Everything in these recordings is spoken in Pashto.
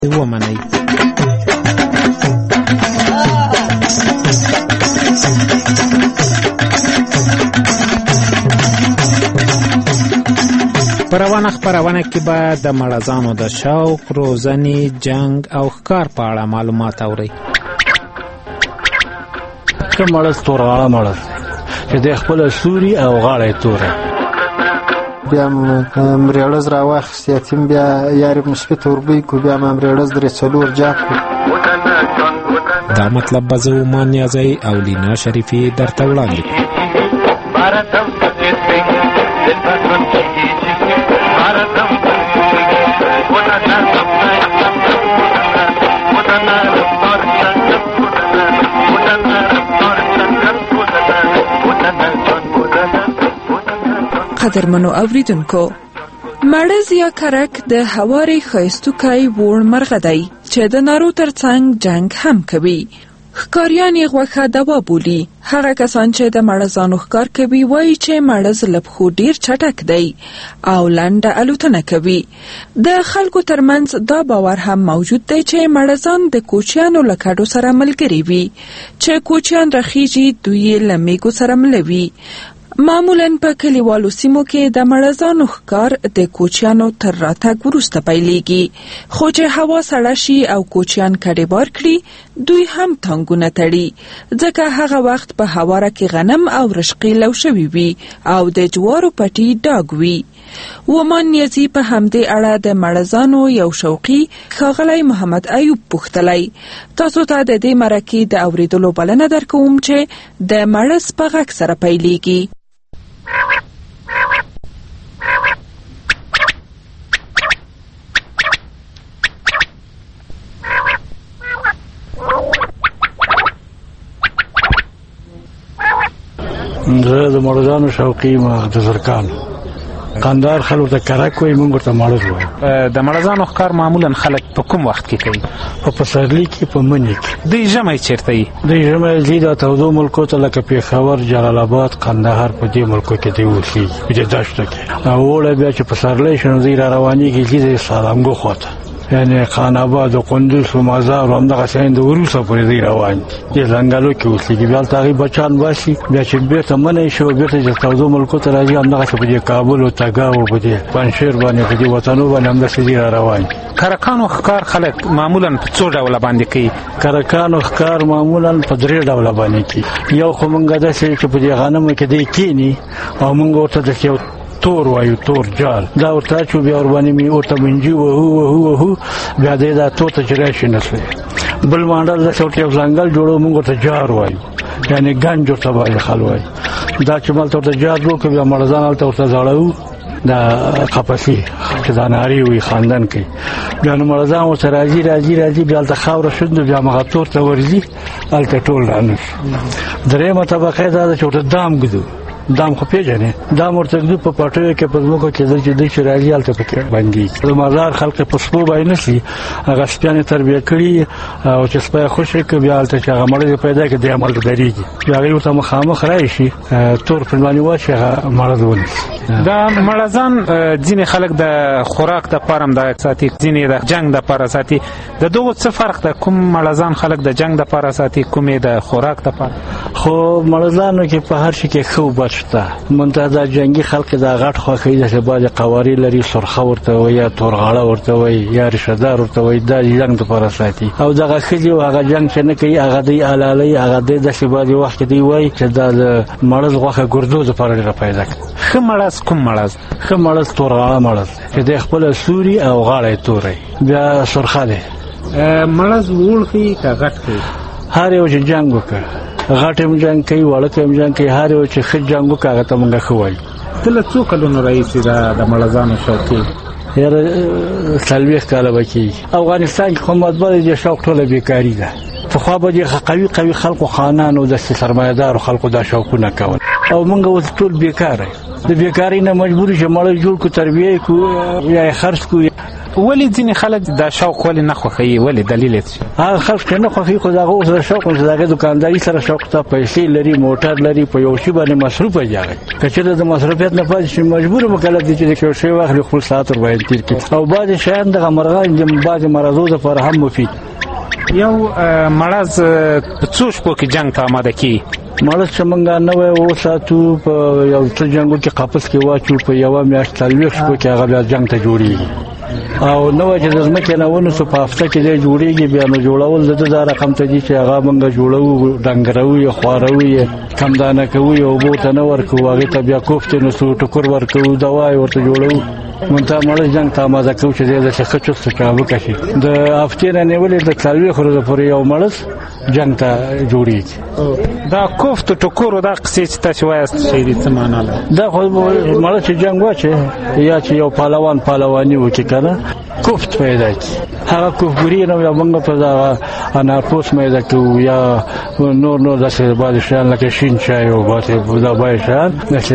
ومنئ. په روانه خپرونه کې به د مړزانو د شوق، روزنې، جنگ او ښکار په اړه معلومات اورئ. که مړز تورغاړه مړز چې د خپل سوري او غاړه توره بیا مریړز راواخیست یتیم بیا یارې مثبت وربی کو بیا مریړز درې څلور جاک کو. دا مطلب به زه عمان نیازی او لینا شریفی درته وړاندې کړم. قدرمنو اوریدونکو، مړز یا کرک د هواري ښایستوکی وړ مرغه دی چې د نارو ترڅنګ جنگ هم کوي. ښکاریان یې غوښه دوا بولي. هغه کسان چې د مړزانو ښکار کوي وایي چې مړز له پښو ډیر چټک دی او لنډه الوتنه کوي. د خلکو ترمنځ دا باور هم موجود دی چې مړزان د کوچیانو له کډو سره ملګري وي. چې کوچیان رخیږي دوی یې له میږو سره ملوي. معمولاً په کلیوالو سیمو کې د مړزانو ښکار د کوچیانو تر راتګ وروسته پیلیږي. خو چې هوا سړه شي او کوچیان کډې بار کړي، دوی هم تانګونه تړي، ځکه هغه وخت په هواره کې غنم او رشقې لو شوي وي او د جوارو پټي ډاګ وي. ومان نیازي په همدې اړه د مړزانو یو شوقي ښاغلی محمد ایوب پوښتلی. تاسو ته د دې مرکې د اوریدلو بلنه درکوم چې د مړز په غږ سره پیلیږي. زه د مړزانو شوقي ما د زرکان قندار خلک ته کرک وایي، موږ ورته مړز وایو. د مړزانو ښکار معمولا خلک په کوم وخت کې کوي؟ په پسرلي کې، په مني کې. دوی ژمی چیرته یي؟ دوی ژمی ځي دا تودو ملکو ته لکه پیښور، جلال آباد، قندهار، په دې ملکو کې دوی اوسېږي، په دې دښتو کې. او اوړی بیا چې پسرلی شي نو دوی را روانېږي ځي د سالنګو خواته، یعنې خان آباد او قندوز و مزار او همدغسې د وروسته پورې دوی روان دي، دې ځنګلو کې اوسېږي. بیا هلته هغوی بچان باسي، بیا چې بېرته منی شي او بېرته چې تودو ملکو ته راځي، همدغسې په دې کابل او تګاو او په دې پنجشیر باندې په دې وطنو باندې همداسې دوی را روان دي. کرکانو ښکار خلک معمولا په څو ډوله باندې کوي؟ کرکانو ښکار معمولا په 3 ډوله باندې کوي. یو خو موږ داسې چې په دې غنمو کې دی کېني او موږ ورته داسې یو تور وایو، تور جال، دا ورته اچو، بیا ورباندې مې ورته منجي وهو بیا دی دا تور ته چې راشي نسلی. بل ماډل داسې ورته یو ځنګل جوړو، موږ ورته جار وایو، یعنې ګنج ورته وایي خل وایي. دا چې مالته ورته جار وکړو بیا مړزان هلته ورته زاړوو، دا قفسي چې دا ناري وي خاندان کوي. بیا نو مړزان ورته راځي بیا هلته خاوره شوندو بیا مغه تور ته ورځي، هلته ټول رانشي. درېیمه طبقه دا ده چې ورته دام ږدو. دام خو پیژنې، دام ورته ږدو په پټیو کې په ځمکو کې چې دوی چې راځي هلته پکې بندېږي. د مزار خلک په سپو باندې نسي، هغه سپیانې تربیه کړي او چې سپی خوشې کړي بیا هلته چې هغه مړز پیدا کړي دی همالته درېږي، بیا هغوی ورته مخامخ راشي، تور پرې باندې واچي، هغه مړز ونیسي. دا مړزان ځینې خلک د خوراک دپاره هم دغه ساتي، ځینې د جنګ دپاره ساتي. د دغو څه فرق ده؟ کوم مړزان خلک د جنګ دپاره ساتي، کوم یې د خوراک دپاره؟ خو مړزانو کې په هر شي کې ښه وبد شته. منتها دا جنګي خلک دا غټ خوښوي، داسې بعضې قوارې لري، سرخه ورته وایي یا تورغاړه ورته وایي یا ریشهدار ورته وایي، دا جنګ دپاره ساتي. او دغه ښځې او هغه جنګ چې نه کوي هغه دوی الالوي، هغه دوی داسې بعضې وخت کې دوی وایي چې دا د مړز غوښه ګردو دپاره ډېره پیدا کوي. ښه مړز کوم مړز؟ ښه مړز تورغاړه مړز چې دی خپله سوري او غاړه یې توری، بیا سرخه دی. مړز وړ ښي که غټ ښي؟ هر یو چې جنګ وکړه، غټ هم جنګ کوي، وړک هم جنګ کوي، هر یو چې ښه جنګ وکړه هغه ته موږ ښه وایو. ته له څو کلونو راهیسې د مړزانو شوقي؟ یاره 40 کاله به کېږي. افغانستان کې خو مطبعه د شوق ټوله بیکاري ده. پخوا به د قوي خلکو خانانو د سرمایه‌دارو خلکو دا شوقونه کول، او موږ اوس ټول بیکاره. د بیکارۍ نه مجبور چې مړی جوړ کړو، تربیه کړو، یا یې خرڅ کړو، ولی ځینې خلک دا شوق ولې نه خوښوي، ولې دلیل یې څه؟ هغه خلک نه خوښوي خو د هغو سره شوق نشته، د هغې دکانداري سره شوق ته، پیسې لري، موټر لري، په یو شي باندې مصروف دی هغه. که چېرته د مصروفیت نه پاتې شي مجبور مکلف دی چې یو شی واخلي خپل ساعت ورباندې تېر کړي. او بعضې شیان دغه مرغان د بعضې مرضو دپاره هم مفید. یو مرض په څو شپو کې جنګ ته آماده کېږي؟ مرض چې موږ نوی وساتو په یو څه جنګو کې قفس کې واچو، په یوه میاشت 40 شپو کې هغه بیا جنګ ته جوړېږي. او نو چې د ځمکې نه ونیسو په هفته کې دی جوړېږي، بیا نو جوړول د ده دا رقم ته دي چې هغه موږ جوړوو، ډنګروو یې، خوارو یې، کمدانه کوو یې، اوبو ته نه ورکوو، هغې ته بیا کوفتې نسو، ټکر ورکوو، دوا یې ورته جوړوو. منتها مړه جنګ ته آماده کوو چې دی داسې ښه چست چابکه شي. د هفتې نه نیولې د 40 ورځو پورې یو مړز جنګ ته جوړېږي. دا کوفت ټکورو دا قصې چې تاسې وایاست شی دي څه معنا لري؟ دا خو مړه چې جنګ واچي یا چې یو پهلوان پهلواني وکړي که نه کوفت پیدا کړي، هغه کوفګوري نه یا موږ په دغه انارپوس میده کوو یا نور داسې بعضې شیان لکه شین چای او بعضې دا باید شیان داسې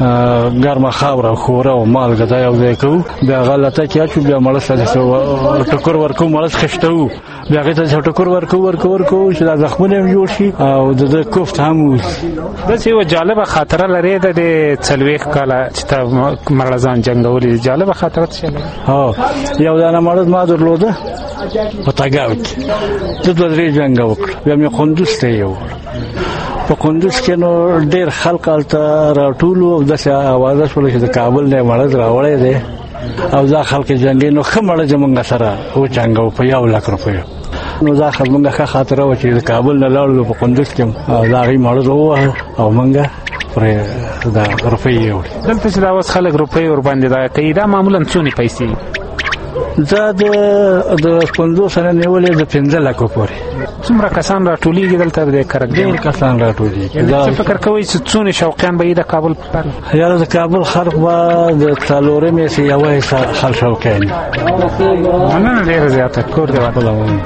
ګرمه خاوره خوره او مالګه دا یو ځای کوو، بیا هغه لته کې اچو، بیا مړز ته ټکور ورکوو، مړز خښتوو، بیا هغې ته ټکور ورکوو چې دا زخمونه هم جوړ شي او د ده کوفت هم ووځي. داسې یوه جالبه خاطره لرې ده د 40 کاله چې ته مړزان جنګولي، جالبه خاطره څه لري؟ هو یو دانه مړز ما درلوده په تګاو کې، د 2-3 جنګه وکړه، بیا مې قندوز ته یې وړ. په قندوز کې نو ډېر خلک هلته راټول وو او داسې اوازه شوله چې د کابل نه یې مړز راوړی دی او دا خلک جنګي. نو ښه مړز یې موږ سره وجنګو په 1 لک روپیو. نو دا زموږ ښه خاطره وه چې د کابل نه لاړو په قندوز کې د هغې مړز ووهه او موږ پرې دا روپۍ یې وړې. دلته چې دا اوس خلک روپۍ ورباندې دا کوي، دا معمولا څونې پیسې؟ دا د 50 نه نیولې د 15 لکو پورې. څومره کسان راټولېږي دلته د کرک؟ ډېر کسان راټولېږي. څه فکر کوئ چې څونه شوقیان به یې د کابل په خلک؟ یاره د کابل خلک به د 4مې سې یوه حصه خلک شوقیان دي. مننه ډېره زیاته، کور دې ودان.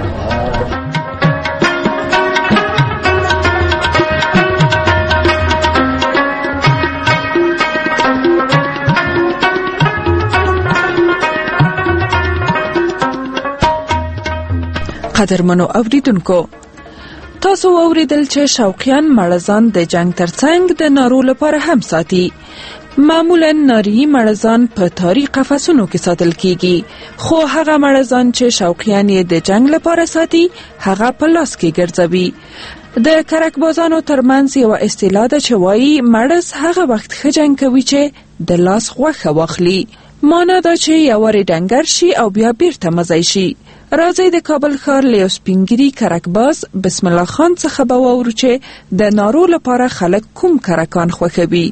قدرمنو اوریدونکو، تاسو اوریدل چې شوقیان مړزان د جنگ ترڅنګ د نارو لپاره هم ساتي. معمولا ناری مړزان په تاری قفسونو کې ساتل کیږي، خو هغه مړزان چې شوقیان یې د جنگ لپاره ساتي هغه په لاس کې ګرځوي. د کرکبازانو ترمنځ یو اصطلاح ده چې وایي مړز هغه وخت ښه جنگ کوي چې د لاس غوښه واخلي. مانا دا چې یوارې ډنګر شي او بیا بیرته مزی شي. راځئ د کابل ښار له یو سپینګیري کرکباز بسم الله خان څخه به واورو چې د نارو لپاره خلک کوم کرکان خوښوي.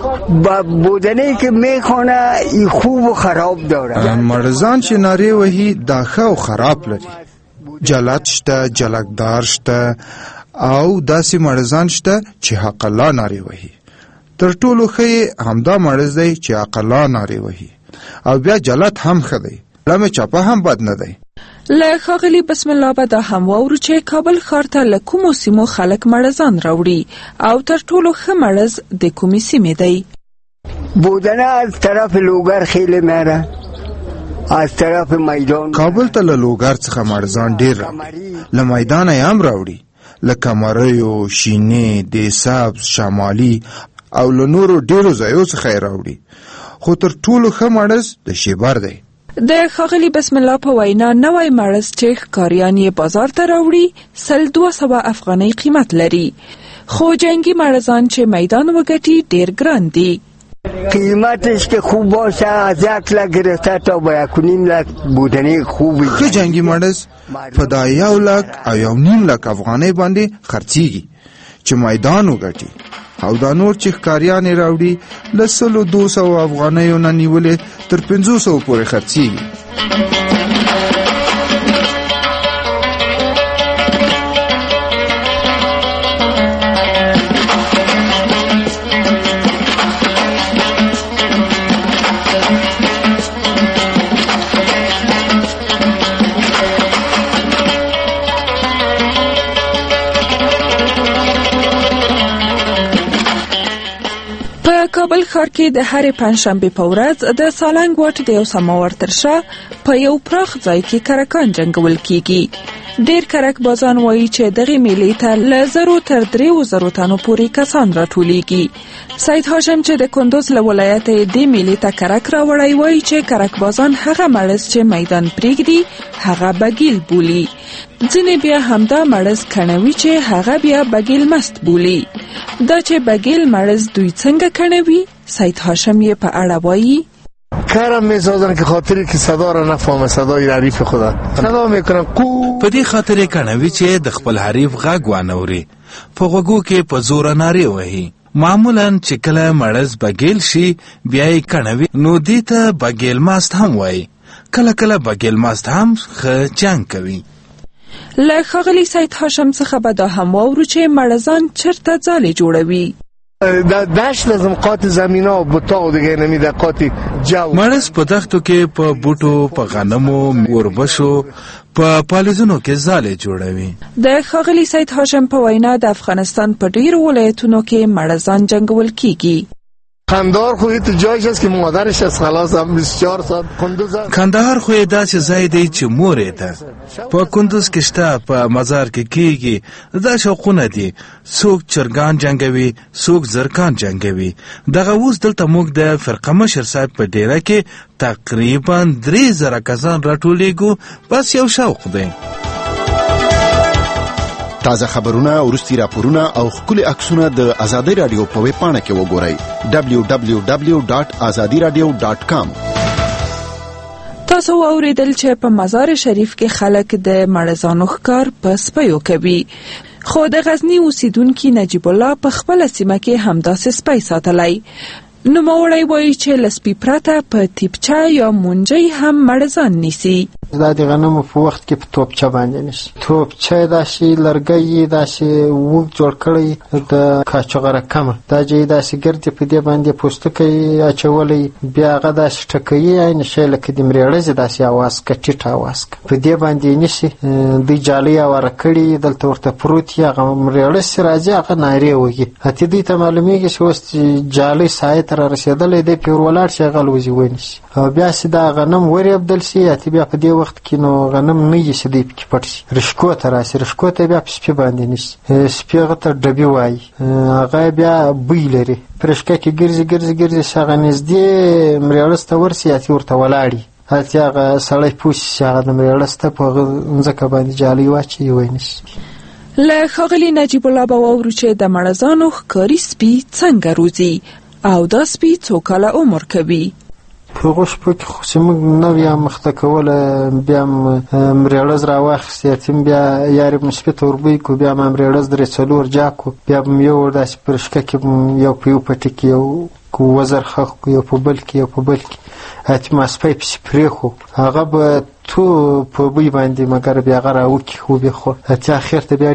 بودنه که میخونه خوب و خراب داره. مرزان چې ناری وهی داخه او خراب لري. جلات شته، جلکدار شته او داسې مرزان شته چې حق الله ناری وهی. تر ټولو ښه همدا مرز دی چې حق الله ناری وهی او بیا جلات هم ښه دی، لمه چاپه هم بد نه دی. له ښاغلي بسم الله به دا هم واورو چې کابل ښار ته له کومو سیمو خلک مړزان راوړي او تر ټولو ښه مړز د کومې سیمې دی. بودنه از طرف لوګر خیلی میره، از طرف میدان کابل ته له لوګر څخه مړزان ډیر راوړي، له میدان یې هم راوړي، لکه مریو، شینې، د سبز، شمالي او له نورو ډیرو ځایو څخه یې راوړي، خو تر ټولو ښه مړز د شیبر دی. د ښاغلي بسم الله په وینا نوی مړز چې ښکاریان یې بازار ته راوړي 200 افغانۍ قیمت لري، خو جنگی مړزان چې میدان وګټي ډیر ګران دي. قیمتش که خوب باشه از 1 لک گرفته تا با 1.5 لک بودنه خوبی. ښه جنگی مړز په دا 1 لک او 1.5 لک افغانۍ باندې خرڅیږي چې میدان وګټي، او دا نور چې ښکاریان یې راوړي له 200 افغانیو نه نیولې تر 500 پورې خرڅیږي. کابل ښار کې د هرې پنجشنبې په ورځ د سالنګ واټ د یو سماور تر شا په یو پراخ ځای کې کرکان جنګول کیږي. ډیر کرک بازان وایي چې دغه میلې ته له 0 تر 3,000 تنو پورې کسان راټولیږي. سید هاشم چې د کندوز له ولایته دې میلې ته کرک راوړی وایي چې کرک بازان هغه مړز چې میدان پریږدي هغه بګیل بولي. ځینې بیا همدا مړز کڼوي چې هغه بیا بګیل مست بولي. دا چې بګیل مړز دوی څنګه کڼوي سید هاشم یې په اړه وایي. کارم میسازن که خاطری که صدا را نفهمه، صدای حریف خدا صدا میکنن په دې خاطر کڼوي چې د خپل حریف غږ وانوري، په غوږو کې په زور نارې وهي. معمولا چې کله مړز بګیل شي بیا یې کڼوي، نو دې ته بګیل ماست هم وایي. کله کله بګیل ماست هم ښه جنګ کوي. له ښاغلي سید هاشم څخه به دا هم واورو چې مړزان چرته ځالې جوړوي. دشت لازم قاط زمین ها و بوتا و دیگه نمیده قاطی جو. مړز په دښتو کې په بوټو، په غنمو، وربشو، په پالیزونو کې ځالې جوړوي. د ښاغلي سید هاشم په وینا د افغانستان په ډیرو ولایتونو کې مړزان جنګول کیږي. کندهار خو تو جایش است که مادرش از خلاص هم 24 ساعت کندوز. کندهار خو داسې ځای دی چې مور ده. په کندوز کې شته، په مزار کې کیږي. دا شوقونه دي. څوک چرګان جنګوي، څوک زرکان جنګوي. دغه اوس دلته موږ د فرقه مشر صاحب په ډیره کې تقریبا 3,000 کسان راټولیږو. بس یو شوق دی. تازه خبرونه، وروستي راپورونه او ښکلي عکسونه د آزادۍ راډیو په ویب پاڼه کې وګورئ www.azadiradio.com. تاسو واوریدل چې په مزار شریف کې خلک د مړزانو ښکار په سپیو کوي. خو د غزنی اوسیدونکي نجیب الله په خپل سیمه کې همداسې سپی ساتلی. نوموړی وایي چې له سپي پرته په تیپچه یا مونجۍ هم مړزان نیسي. دا د غنمو په وخت کې په توپچه باندې نیسي. توپچه داسې لرګی داسې وږ جوړ کړی د کاچوغه رقمه، دا چې داسې ګردې په دې باندې پوستکی اچولی، بیا هغه داسې ټکوي، عین شی لکه د مریړزې داسې اواز که ټیټ اواز که په دې باندې نیسي. دوی جالۍ اواره کړي، دلته ورته پروت یي، هغه مریړز چې راځي هغه نارې وهي. حتی دوی ته معلومیږي چې اوس جالۍ سایې ته را رسېدلی دی، پې ور ولاړ شي هغه الوزي ونیسي او بیا چې دا غنم وریبدل شي، حتی بیا په دې وخت کې نو غنم نه یي چې دی پکې پټ شي، رشکو ته راسي، رشکو ته بیا په سپي باندې نیسي. سپي هغه ته ډبي وایي، هغه بیا بوی لري. په رشکه کې ګرځي ګرځي ګرځي چې هغه نږدې مریړز ته ورسي، حتی ورته ولاړي، حتی هغه سړی پوه شي چې هغه د مریړز ته په هغه ځمکه باندې جالۍ واچوي ونیسي. له ښاغلي نجیب الله به واورو چې د مړزانو ښکاري سپي څنګه روزي او دا سپي څو کاله عمر کوي. په هغو شپو کې خو چې موږ نه بیا مخته کوله، بیا مریړز راواخیست، یتیم بیا یارې به مو سپي ته وربوی کړو، بیا به مریړز 3-4 جاکو، بیا به مو یو داسې په رشکه کې یو په یو پټي کې یو وزر خښ کړو، یو په بل کې یو په بل کې، حتی ما سپی پسې پرېښو، هغه به تو په بوی باندې مګر بیا هغه راوکي خو بیا خو حتی اخر ته بیا